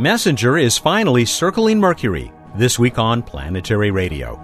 Messenger is finally circling Mercury, this week on Planetary Radio.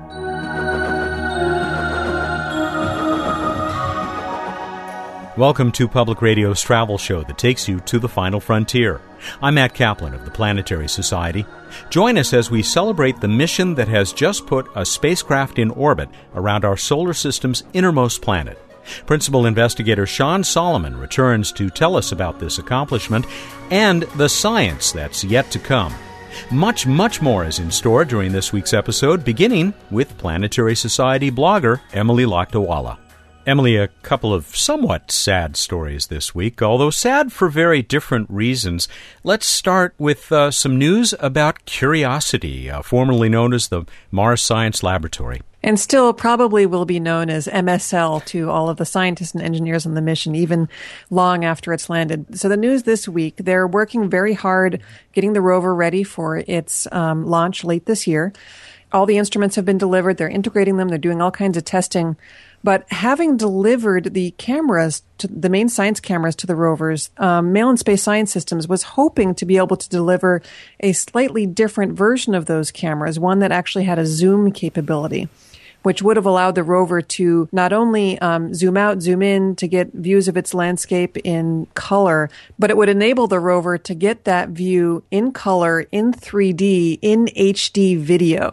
Welcome to Public Radio's travel show that takes you to the final frontier. I'm Matt Kaplan of the Planetary Society. Join us as we celebrate the mission that has just put a spacecraft in orbit around our solar system's innermost planet. Principal investigator Sean Solomon returns to tell us about this accomplishment and the science that's yet to come. Much, much more is in store during this week's episode, beginning with Planetary Society blogger Emily Lakdawala. Emily, a couple of somewhat sad stories this week, although sad for very different reasons. Let's start with some news about Curiosity, formerly known as the Mars Science Laboratory. And still probably will be known as MSL to all of the scientists and engineers on the mission, even long after it's landed. So the news this week, they're working very hard getting the rover ready for its launch late this year. All the instruments have been delivered. They're integrating them. They're doing all kinds of testing. But having delivered the cameras, the main science cameras to the rovers, Malin Space Science Systems was hoping to be able to deliver a slightly different version of those cameras, one that actually had a zoom capability, which would have allowed the rover to not only zoom out, zoom in to get views of its landscape in color, but it would enable the rover to get that view in color, in 3D, in HD video.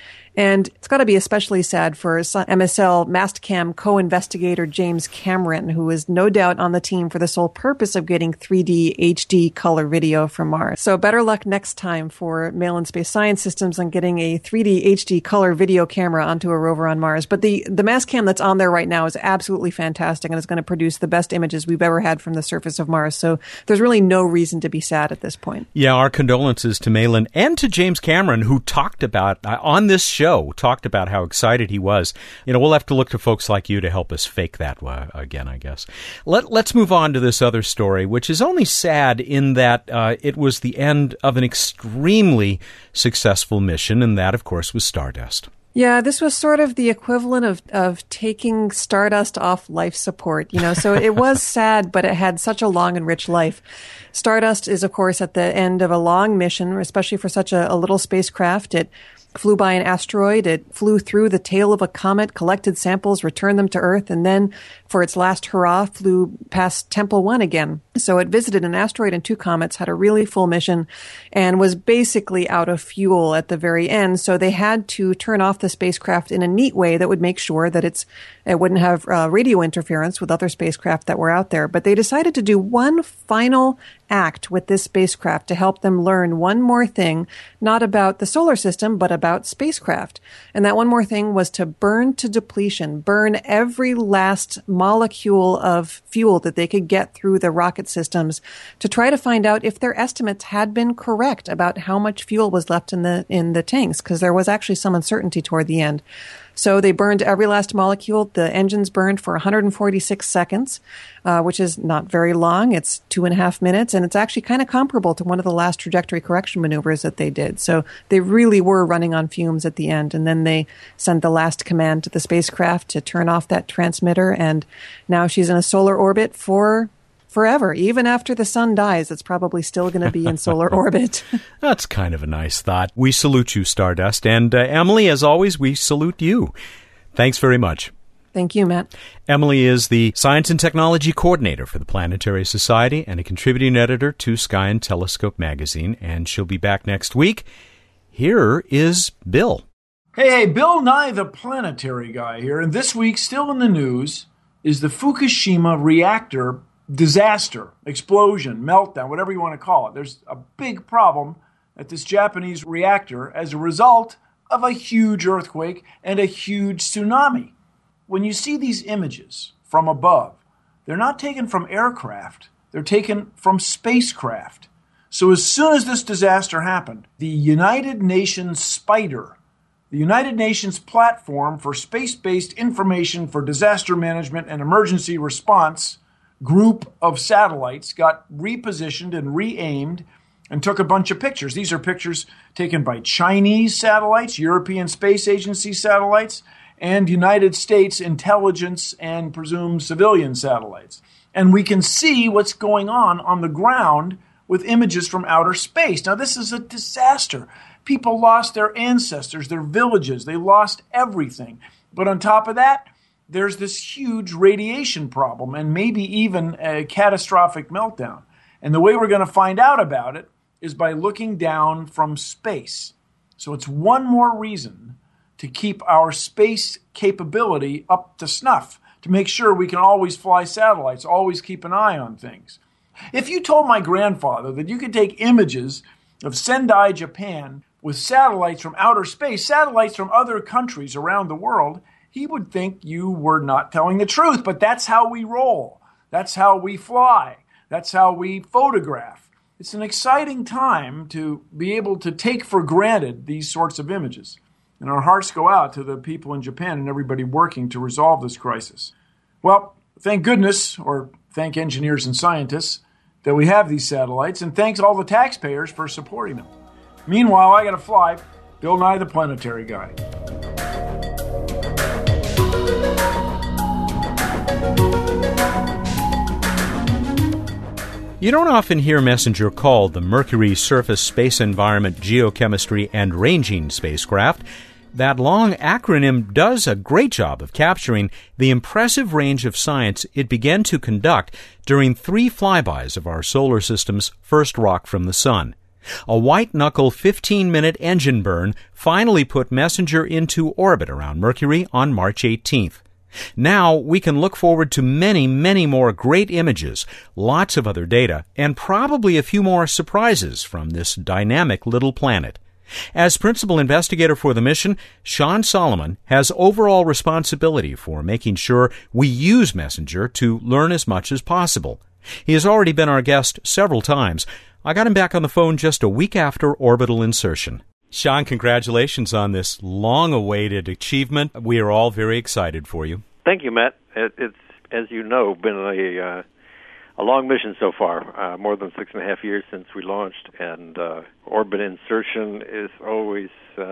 And it's got to be especially sad for MSL Mastcam co-investigator James Cameron, who is no doubt on the team for the sole purpose of getting 3D HD color video from Mars. So better luck next time for Malin Space Science Systems on getting a 3D HD color video camera onto a rover on Mars. But the Mastcam that's on there right now is absolutely fantastic and is going to produce the best images we've ever had from the surface of Mars. So there's really no reason to be sad at this point. Yeah, our condolences to Malin and to James Cameron, who talked about, on this show, talked about how excited he was. You know, we'll have to look to folks like you to help us fake that again, I guess. Let's move on to this other story, which is only sad in that it was the end of an extremely successful mission, and that, of course, was Stardust. Yeah, this was sort of the equivalent of taking Stardust off life support, so it was sad, but it had such a long and rich life. Stardust is, of course, at the end of a long mission, especially for such a little spacecraft. It flew by an asteroid, it flew through the tail of a comet, collected samples, returned them to Earth, and then, for its last hurrah, flew past Tempel 1 again. So it visited an asteroid and 2 comets, had a really full mission, and was basically out of fuel at the very end. So they had to turn off the spacecraft in a neat way that would make sure that it wouldn't have radio interference with other spacecraft that were out there. But they decided to do one final act with this spacecraft to help them learn one more thing, not about the solar system, but about spacecraft. And that one more thing was to burn to depletion, burn every last molecule of fuel that they could get through the rocket systems to try to find out if their estimates had been correct about how much fuel was left in the tanks, because there was actually some uncertainty toward the end. So they burned every last molecule. The engines burned for 146 seconds, which is not very long. It's 2.5 minutes, and it's actually kind of comparable to one of the last trajectory correction maneuvers that they did. So they really were running on fumes at the end. And then they sent the last command to the spacecraft to turn off that transmitter, and now she's in a solar orbit for forever. Even after the sun dies, it's probably still going to be in solar orbit. That's kind of a nice thought. We salute you, Stardust. And Emily, as always, we salute you. Thanks very much. Thank you, Matt. Emily is the Science and Technology Coordinator for the Planetary Society and a contributing editor to Sky and Telescope magazine, and she'll be back next week. Here is Bill. Hey, Bill Nye, the planetary guy here. And this week, still in the news, is the Fukushima reactor disaster, explosion, meltdown, whatever you want to call it. There's a big problem at this Japanese reactor as a result of a huge earthquake and a huge tsunami. When you see these images from above, they're not taken from aircraft, they're taken from spacecraft. So as soon as this disaster happened, the United Nations SPIDER, the United Nations platform for space-based information for disaster management and emergency response, group of satellites got repositioned and re-aimed and took a bunch of pictures. These are pictures taken by Chinese satellites, European Space Agency satellites, and United States intelligence and presumed civilian satellites. And we can see what's going on the ground with images from outer space. Now, this is a disaster. People lost their ancestors, their villages. They lost everything. But on top of that, there's this huge radiation problem and maybe even a catastrophic meltdown. And the way we're going to find out about it is by looking down from space. So it's one more reason to keep our space capability up to snuff, to make sure we can always fly satellites, always keep an eye on things. If you told my grandfather that you could take images of Sendai, Japan, with satellites from outer space, satellites from other countries around the world, he would think you were not telling the truth. But that's how we roll. That's how we fly. That's how we photograph. It's an exciting time to be able to take for granted these sorts of images. And our hearts go out to the people in Japan and everybody working to resolve this crisis. Well, thank goodness, or thank engineers and scientists, that we have these satellites, and thanks all the taxpayers for supporting them. Meanwhile, I got to fly. Bill Nye, the Planetary Guy. You don't often hear MESSENGER called the Mercury Surface Space Environment Geochemistry and Ranging Spacecraft. That long acronym does a great job of capturing the impressive range of science it began to conduct during 3 flybys of our solar system's first rock from the Sun. A white-knuckle 15-minute engine burn finally put MESSENGER into orbit around Mercury on March 18th. Now we can look forward to many, many more great images, lots of other data, and probably a few more surprises from this dynamic little planet. As principal investigator for the mission, Sean Solomon has overall responsibility for making sure we use MESSENGER to learn as much as possible. He has already been our guest several times. I got him back on the phone just a week after orbital insertion. Sean, congratulations on this long-awaited achievement. We are all very excited for you. Thank you, Matt. It's, as you know, been a long mission so far, more than 6.5 years since we launched, and orbit insertion is always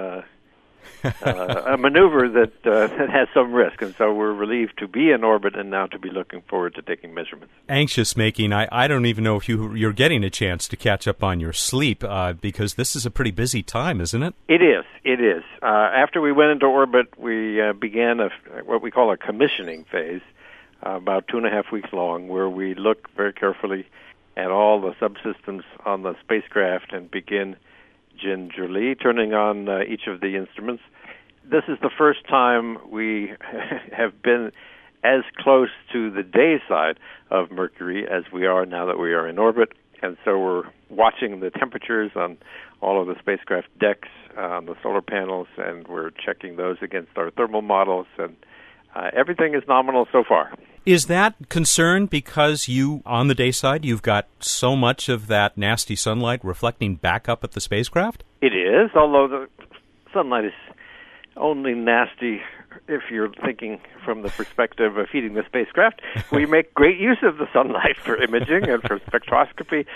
a maneuver that has some risk, and so we're relieved to be in orbit and now to be looking forward to taking measurements. Anxious making. I don't even know if you're getting a chance to catch up on your sleep, because this is a pretty busy time, isn't it? It is. After we went into orbit, we began what we call a commissioning phase, about 2.5 weeks long, where we look very carefully at all the subsystems on the spacecraft and begin gingerly turning on each of the instruments. This is the first time we have been as close to the day side of Mercury as we are now that we are in orbit, and so we're watching the temperatures on all of the spacecraft decks, on the solar panels, and we're checking those against our thermal models, and everything is nominal so far. Is that concern because you, on the day side, you've got so much of that nasty sunlight reflecting back up at the spacecraft? It is, although the sunlight is only nasty if you're thinking from the perspective of heating the spacecraft. We make great use of the sunlight for imaging and for spectroscopy,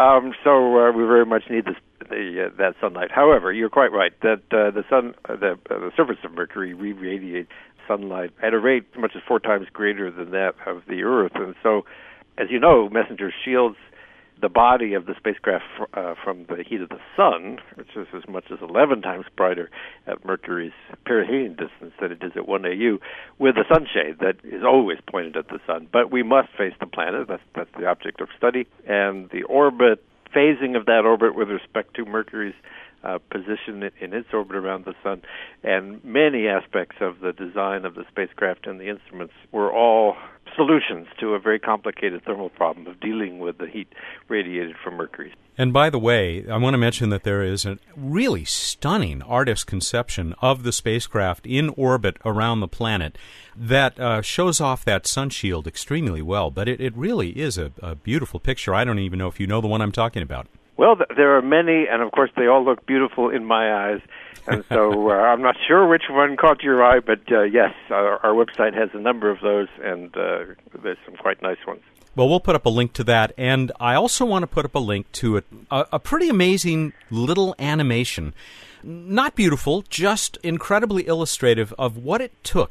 so we very much need that sunlight. However, you're quite right that the surface of Mercury re-radiates sunlight at a rate as much as 4 times greater than that of the Earth. And so, as you know, MESSENGER shields the body of the spacecraft from the heat of the sun, which is as much as 11 times brighter at Mercury's perihelion distance than it is at 1 AU, with a sunshade that is always pointed at the sun. But we must face the planet. That's the object of study. And the orbit, phasing of that orbit with respect to Mercury's position in its orbit around the sun, and many aspects of the design of the spacecraft and the instruments were all solutions to a very complicated thermal problem of dealing with the heat radiated from Mercury. And by the way, I want to mention that there is a really stunning artist's conception of the spacecraft in orbit around the planet that shows off that sun shield extremely well, but it really is a beautiful picture. I don't even know if you know the one I'm talking about. Well, there are many, and of course they all look beautiful in my eyes, and so I'm not sure which one caught your eye, but yes, our website has a number of those, and there's some quite nice ones. Well, we'll put up a link to that, and I also want to put up a link to a pretty amazing little animation. Not beautiful, just incredibly illustrative of what it took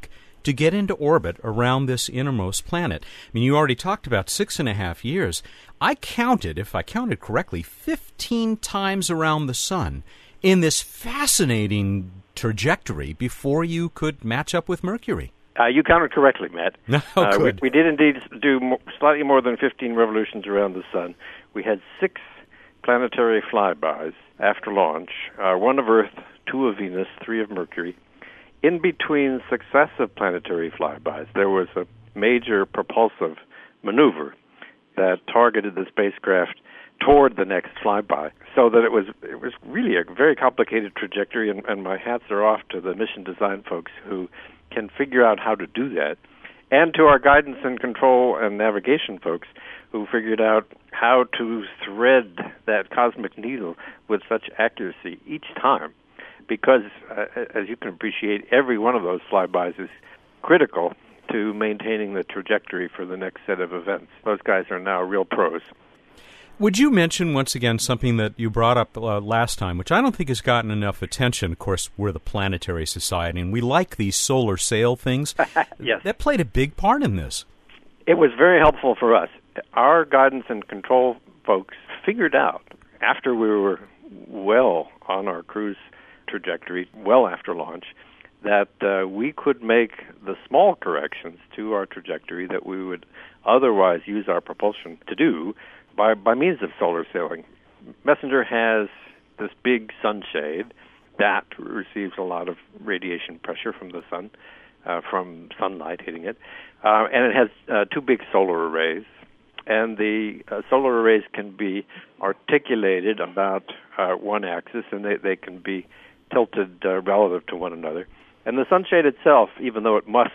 to get into orbit around this innermost planet? I mean, you already talked about 6.5 years. I counted, if I counted correctly, 15 times around the sun in this fascinating trajectory before you could match up with Mercury. You counted correctly, Matt. Oh, good. We did indeed do slightly more than 15 revolutions around the sun. We had 6 planetary flybys after launch, 1 of Earth, 2 of Venus, 3 of Mercury. In between successive planetary flybys, there was a major propulsive maneuver that targeted the spacecraft toward the next flyby, so that it was really a very complicated trajectory, and my hats are off to the mission design folks who can figure out how to do that, and to our guidance and control and navigation folks who figured out how to thread that cosmic needle with such accuracy each time, because, as you can appreciate, every one of those flybys is critical to maintaining the trajectory for the next set of events. Those guys are now real pros. Would you mention once again something that you brought up last time, which I don't think has gotten enough attention? Of course, we're the Planetary Society, and we like these solar sail things. Yes. That played a big part in this. It was very helpful for us. Our guidance and control folks figured out, after we were well on our cruise trajectory, well after launch, that we could make the small corrections to our trajectory that we would otherwise use our propulsion to do by means of solar sailing. Messenger has this big sunshade that receives a lot of radiation pressure from the sun, from sunlight hitting it, and it has 2 big solar arrays. And the solar arrays can be articulated about one axis, and they can be tilted relative to one another. And the sunshade itself, even though it must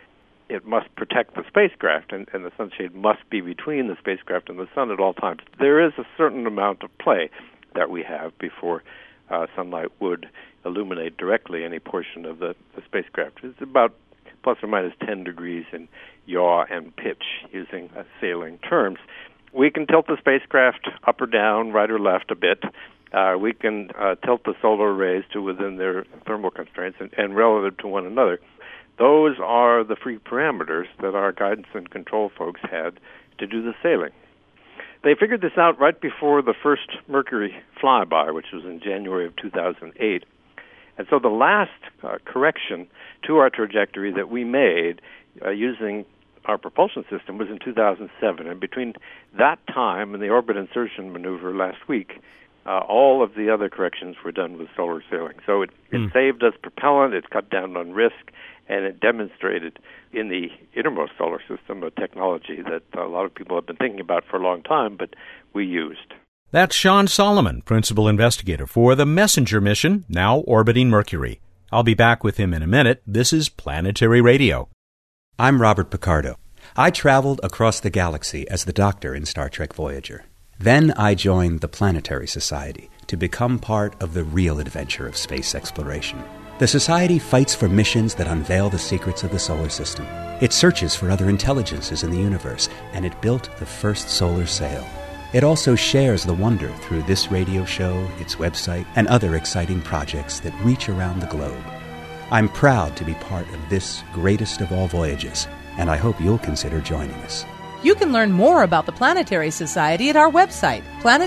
protect the spacecraft, and the sunshade must be between the spacecraft and the sun at all times, there is a certain amount of play that we have before sunlight would illuminate directly any portion of the spacecraft. It's about plus or minus 10 degrees in yaw and pitch, using sailing terms. We can tilt the spacecraft up or down, right or left a bit. We can tilt the solar arrays to within their thermal constraints and relative to one another. Those are the free parameters that our guidance and control folks had to do the sailing. They figured this out right before the first Mercury flyby, which was in January of 2008. And so the last correction to our trajectory that we made using our propulsion system was in 2007. And between that time and the orbit insertion maneuver last week, all of the other corrections were done with solar sailing. So it saved us propellant, it cut down on risk, and it demonstrated in the innermost solar system a technology that a lot of people have been thinking about for a long time, but we used. That's Sean Solomon, Principal Investigator for the Messenger mission, now orbiting Mercury. I'll be back with him in a minute. This is Planetary Radio. I'm Robert Picardo. I traveled across the galaxy as the Doctor in Star Trek Voyager. Then I joined the Planetary Society to become part of the real adventure of space exploration. The Society fights for missions that unveil the secrets of the solar system. It searches for other intelligences in the universe, and it built the first solar sail. It also shares the wonder through this radio show, its website, and other exciting projects that reach around the globe. I'm proud to be part of this greatest of all voyages, and I hope you'll consider joining us. You can learn more about the Planetary Society at our website,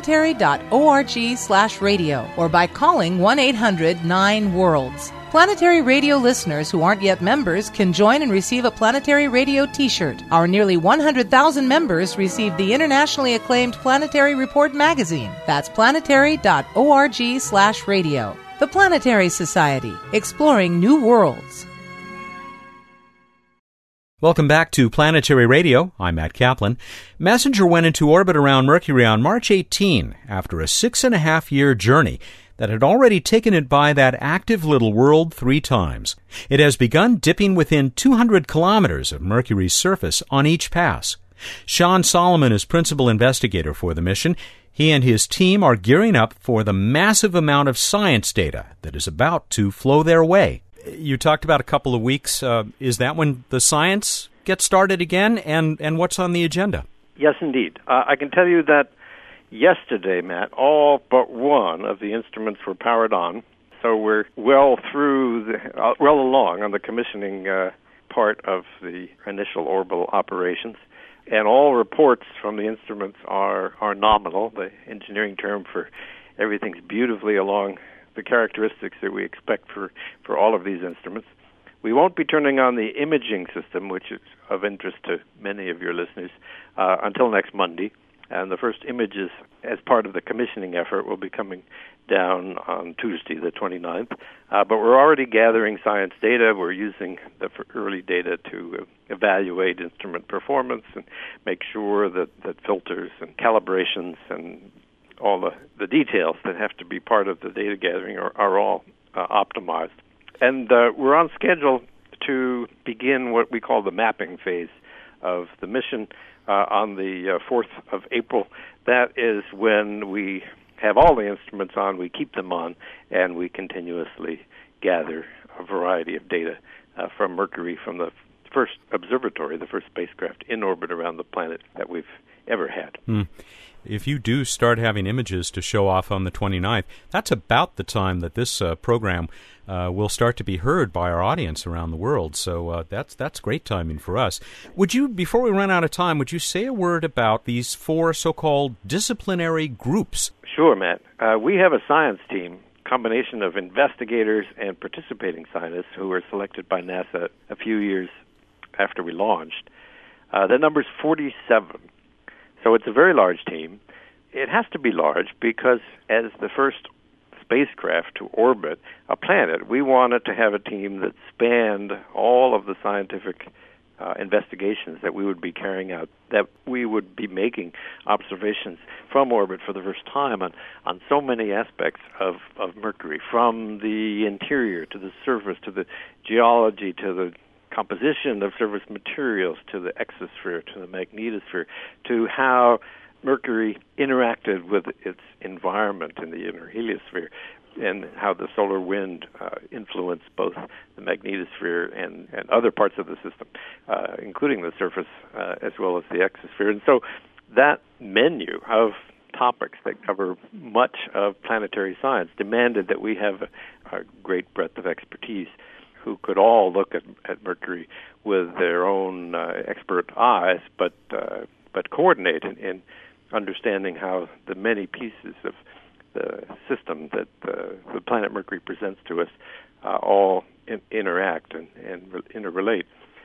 planetary.org/radio, or by calling 1-800-9-WORLDS. Planetary Radio listeners who aren't yet members can join and receive a Planetary Radio t-shirt. Our nearly 100,000 members receive the internationally acclaimed Planetary Report magazine. That's planetary.org/radio. The Planetary Society, exploring new worlds. Welcome back to Planetary Radio. I'm Matt Kaplan. Messenger went into orbit around Mercury on March 18 after a 6.5-year journey that had already taken it by that active little world 3 times. It has begun dipping within 200 kilometers of Mercury's surface on each pass. Sean Solomon is principal investigator for the mission. He and his team are gearing up for the massive amount of science data that is about to flow their way. You talked about a couple of weeks. Is that when the science gets started again, and what's on the agenda? Yes, indeed. I can tell you that yesterday, Matt, all but one of the instruments were powered on, so we're well along on the commissioning part of the initial orbital operations. And all reports from the instruments are nominal. The engineering term for everything's beautifully along the characteristics that we expect for all of these instruments. We won't be turning on the imaging system, which is of interest to many of your listeners, until next Monday. And the first images, as part of the commissioning effort, will be coming down on Tuesday, the 29th. But we're already gathering science data. We're using the early data to evaluate instrument performance and make sure that filters and calibrations and all the details that have to be part of the data gathering are all optimized. And we're on schedule to begin what we call the mapping phase of the mission on the 4th of April. That is when we have all the instruments on, we keep them on, and we continuously gather a variety of data from Mercury, from the first observatory, the first spacecraft in orbit around the planet that we've ever had. If you do start having images to show off on the 29th, that's about the time that this program will start to be heard by our audience around the world. So that's great timing for us. Would you, before we run out of time, would you say a word about these 4 so-called disciplinary groups? Sure, Matt. We have a science team, combination of investigators and participating scientists who were selected by NASA a few years after we launched. The number's 47. So it's a very large team. It has to be large because as the first spacecraft to orbit a planet, we wanted to have a team that spanned all of the scientific investigations that we would be carrying out, that we would be making observations from orbit for the first time on so many aspects of Mercury, from the interior to the surface, to the geology, to the composition of surface materials, to the exosphere, to the magnetosphere, to how Mercury interacted with its environment in the inner heliosphere, and how the solar wind influenced both the magnetosphere and other parts of the system, including the surface as well as the exosphere. And so that menu of topics that cover much of planetary science demanded that we have a great breadth of expertise who could all look at Mercury with their own expert eyes, but coordinate in understanding how the many pieces of the system that the planet Mercury presents to us all interact and interrelate.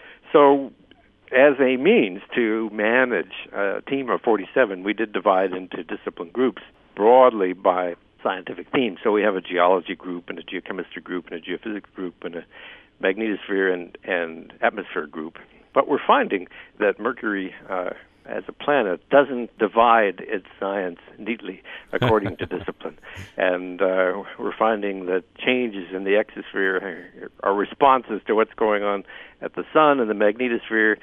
So as a means to manage a team of 47, we did divide into discipline groups broadly by scientific themes. So we have a geology group and a geochemistry group and a geophysics group and a magnetosphere and atmosphere group. But we're finding that Mercury as a planet doesn't divide its science neatly according to discipline. And we're finding that changes in the exosphere are responses to what's going on at the sun and the magnetosphere.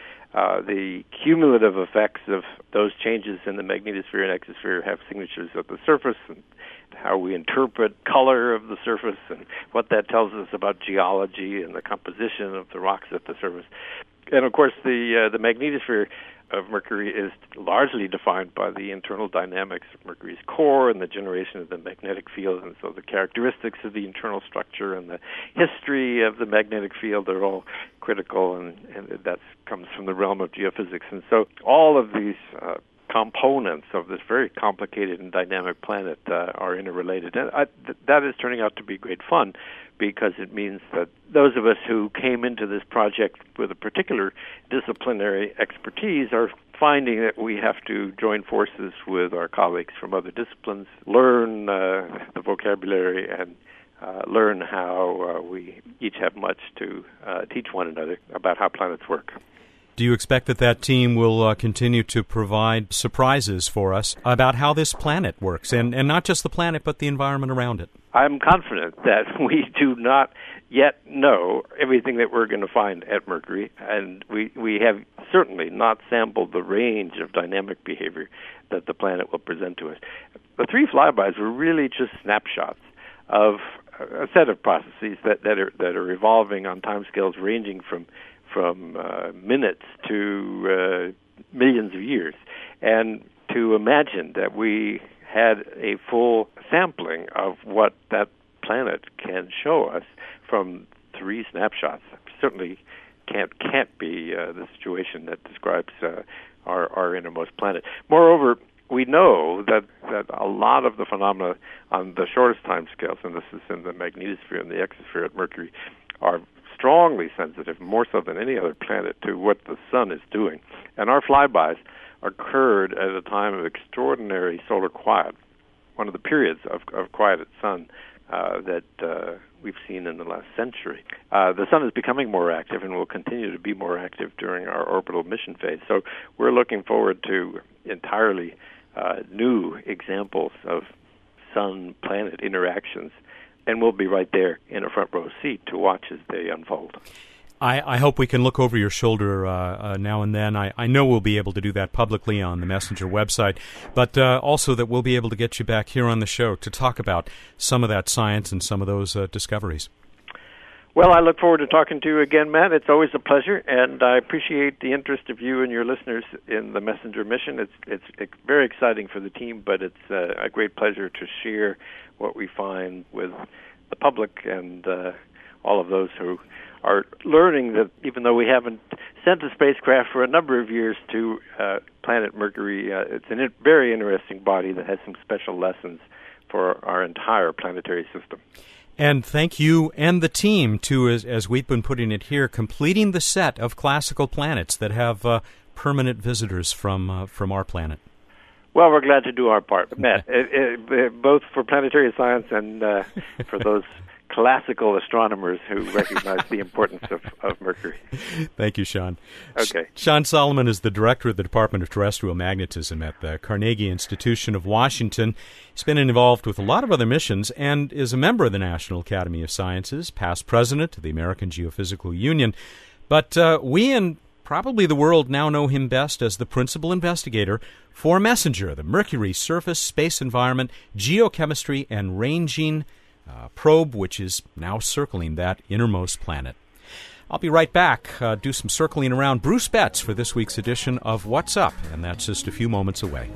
The cumulative effects of those changes in the magnetosphere and exosphere have signatures at the surface, and how we interpret color of the surface and what that tells us about geology and the composition of the rocks at the surface. And of course, the magnetosphere of Mercury is largely defined by the internal dynamics of Mercury's core and the generation of the magnetic field, and so the characteristics of the internal structure and the history of the magnetic field are all critical, and that comes from the realm of geophysics. And so all of these components of this very complicated and dynamic planet are interrelated. And that is turning out to be great fun, because it means that those of us who came into this project with a particular disciplinary expertise are finding that we have to join forces with our colleagues from other disciplines, learn the vocabulary, and learn how we each have much to teach one another about how planets work. Do you expect that team will continue to provide surprises for us about how this planet works, and not just the planet, but the environment around it? I'm confident that we do not yet know everything that we're going to find at Mercury, and we have certainly not sampled the range of dynamic behavior that the planet will present to us. The 3 flybys were really just snapshots of a set of processes that are evolving on timescales ranging from minutes to millions of years. And to imagine that we had a full sampling of what that planet can show us from 3 snapshots, certainly can't be the situation that describes our innermost planet. Moreover, we know that a lot of the phenomena on the shortest time scales, and this is in the magnetosphere and the exosphere at Mercury, are strongly sensitive, more so than any other planet, to what the sun is doing. And our flybys occurred at a time of extraordinary solar quiet, one of the periods of quiet at sun that we've seen in the last century. The sun is becoming more active and will continue to be more active during our orbital mission phase. So we're looking forward to entirely new examples of sun-planet interactions, and we'll be right there in a front row seat to watch as they unfold. I hope we can look over your shoulder now and then. I know we'll be able to do that publicly on the Messenger website, but also that we'll be able to get you back here on the show to talk about some of that science and some of those discoveries. Well, I look forward to talking to you again, Matt. It's always a pleasure, and I appreciate the interest of you and your listeners in the Messenger mission. It's very exciting for the team, but it's a great pleasure to share what we find with the public and all of those who are learning that even though we haven't sent a spacecraft for a number of years to planet Mercury, it's a very interesting body that has some special lessons for our entire planetary system. And thank you and the team, too, as we've been putting it here, completing the set of classical planets that have permanent visitors from our planet. Well, we're glad to do our part, Matt, both for planetary science and for those classical astronomers who recognize the importance of Mercury. Thank you, Sean. Okay. Sean Solomon is the director of the Department of Terrestrial Magnetism at the Carnegie Institution of Washington. He's been involved with a lot of other missions and is a member of the National Academy of Sciences, past president of the American Geophysical Union. But we and probably the world now know him best as the principal investigator for MESSENGER, the Mercury Surface Space Environment Geochemistry and Ranging probe, which is now circling that innermost planet. I'll be right back, do some circling around Bruce Betts for this week's edition of What's Up, and that's just a few moments away.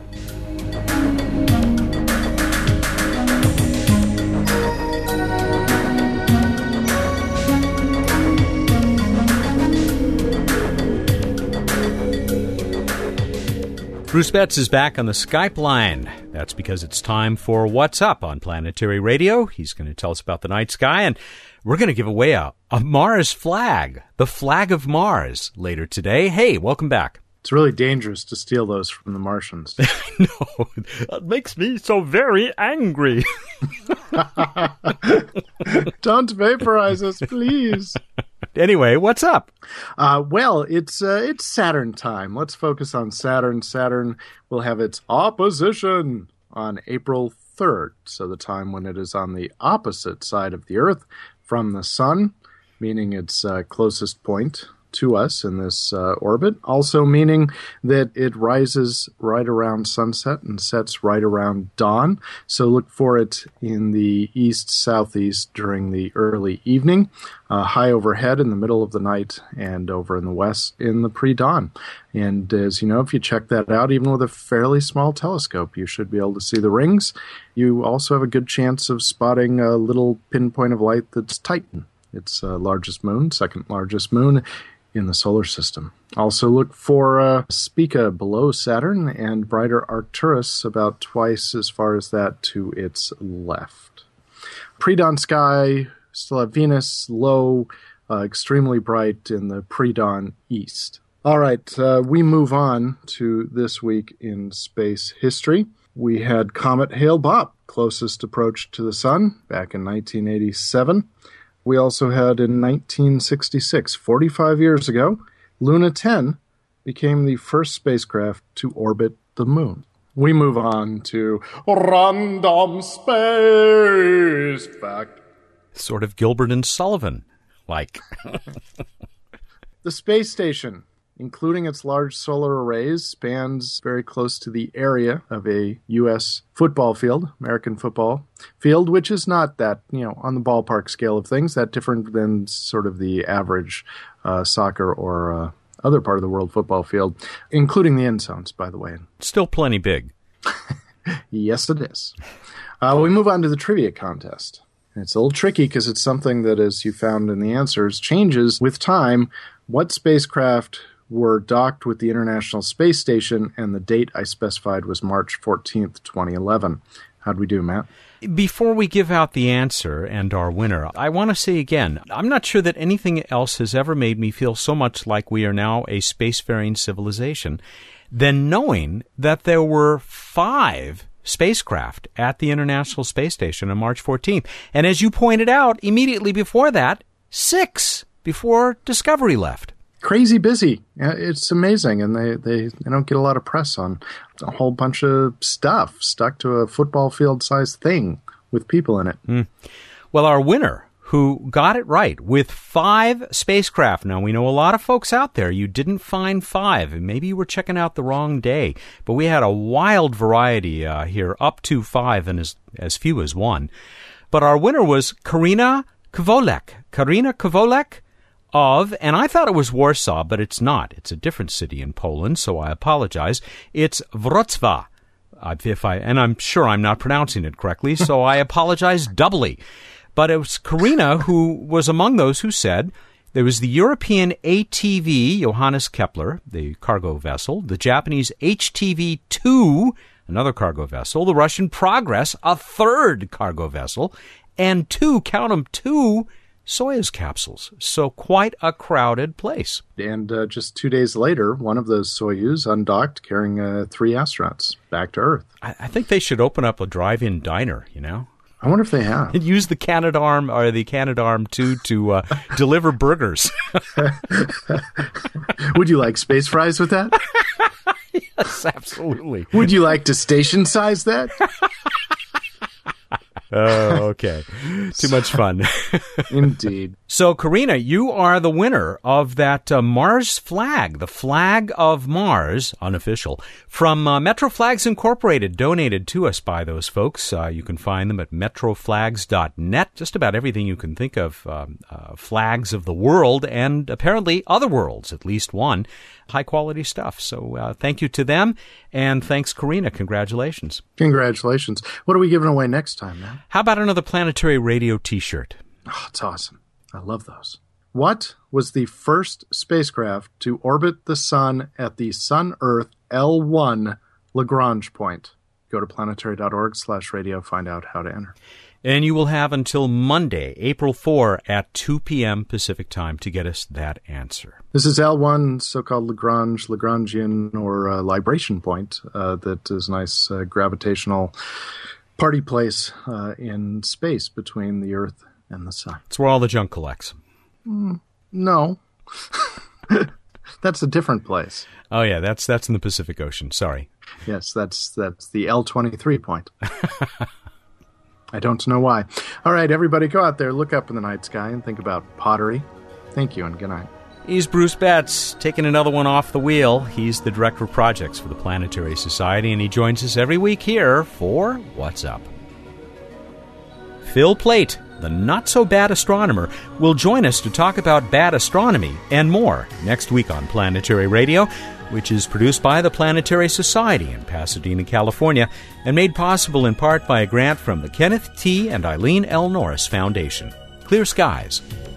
Bruce Betts is back on the Skype line. That's because it's time for What's Up on Planetary Radio. He's going to tell us about the night sky, and we're going to give away a Mars flag, the flag of Mars, later today. Hey, welcome back. It's really dangerous to steal those from the Martians. No, that makes me so very angry. Don't vaporize us, please. Anyway, what's up? Well, it's Saturn time. Let's focus on Saturn. Saturn will have its opposition on April 3rd, so the time when it is on the opposite side of the Earth from the Sun, meaning its closest point to us in this orbit, also meaning that it rises right around sunset and sets right around dawn. So look for it in the east-southeast during the early evening, high overhead in the middle of the night, and over in the west in the pre-dawn. And as you know, if you check that out, even with a fairly small telescope, you should be able to see the rings. You also have a good chance of spotting a little pinpoint of light that's Titan. It's largest moon, second largest moon in the solar system. Also look for Spica below Saturn and brighter Arcturus about twice as far as that to its left. Pre-dawn sky, still have Venus, low, extremely bright in the pre-dawn east. All right, we move on to this week in space history. We had Comet Hale-Bopp, closest approach to the Sun, back in 1987. We also had in 1966, 45 years ago, Luna 10 became the first spacecraft to orbit the Moon. We move on to Random Space Fact. Sort of Gilbert and Sullivan, like. The space station, including its large solar arrays, spans very close to the area of a U.S. football field, American football field, which is not that, on the ballpark scale of things, that different than sort of the average soccer or other part of the world football field, including the end zones, by the way. Still plenty big. Yes, it is. We move on to the trivia contest. It's a little tricky because it's something that, as you found in the answers, changes with time what spacecraft were docked with the International Space Station, and the date I specified was March 14th, 2011. How'd we do, Matt? Before we give out the answer and our winner, I want to say again, I'm not sure that anything else has ever made me feel so much like we are now a spacefaring civilization than knowing that there were 5 spacecraft at the International Space Station on March 14th. And as you pointed out, immediately before that, 6 before Discovery left. Crazy busy. It's amazing, and they don't get a lot of press on a whole bunch of stuff stuck to a football field-sized thing with people in it. Well, our winner, who got it right with 5 spacecraft. Now, we know a lot of folks out there, you didn't find 5, and maybe you were checking out the wrong day, but we had a wild variety here, up to 5 and as few as 1. But our winner was Karina Kowalek. Karina Kowalek of, and I thought it was Warsaw, but it's not. It's a different city in Poland, so I apologize. It's Wrocław. And I'm sure I'm not pronouncing it correctly, so I apologize doubly. But it was Karina who was among those who said there was the European ATV Johannes Kepler, the cargo vessel, the Japanese HTV-2, another cargo vessel, the Russian Progress, a third cargo vessel, and 2 Soyuz capsules. So quite a crowded place. And just 2 days later, one of those Soyuz undocked carrying 3 astronauts back to Earth. I think they should open up a drive-in diner, you know? I wonder if they have. And use the Canadarm or the Canadarm2 to deliver burgers. Would you like space fries with that? Yes, absolutely. Would you like to station size that? Oh, okay. Too much fun. Indeed. So, Karina, you are the winner of that Mars flag, the flag of Mars, unofficial, from Metro Flags Incorporated, donated to us by those folks. You can find them at metroflags.net. Just about everything you can think of, flags of the world and apparently other worlds, at least one. High-quality stuff. So thank you to them, and thanks, Karina. Congratulations. Congratulations. What are we giving away next time, man? How about another Planetary Radio T-shirt? Oh, it's awesome. I love those. What was the first spacecraft to orbit the Sun at the Sun-Earth L1 Lagrange point? Go to planetary.org/radio, find out how to enter. And you will have until Monday, April 4 at 2 p.m. Pacific time to get us that answer. This is L1, so-called Lagrangian, or libration point that is a nice gravitational party place in space between the Earth and the Sun. It's where all the junk collects. No. That's a different place. Oh, yeah, that's in the Pacific Ocean. Sorry. Yes, that's the L23 point. I don't know why. All right, everybody, go out there, look up in the night sky, and think about pottery. Thank you, and good night. He's Bruce Betts, taking another one off the wheel. He's the Director of Projects for the Planetary Society, and he joins us every week here for What's Up. Phil Plait, the not-so-bad astronomer, will join us to talk about bad astronomy and more next week on Planetary Radio, which is produced by the Planetary Society in Pasadena, California, and made possible in part by a grant from the Kenneth T. and Eileen L. Norris Foundation. Clear skies.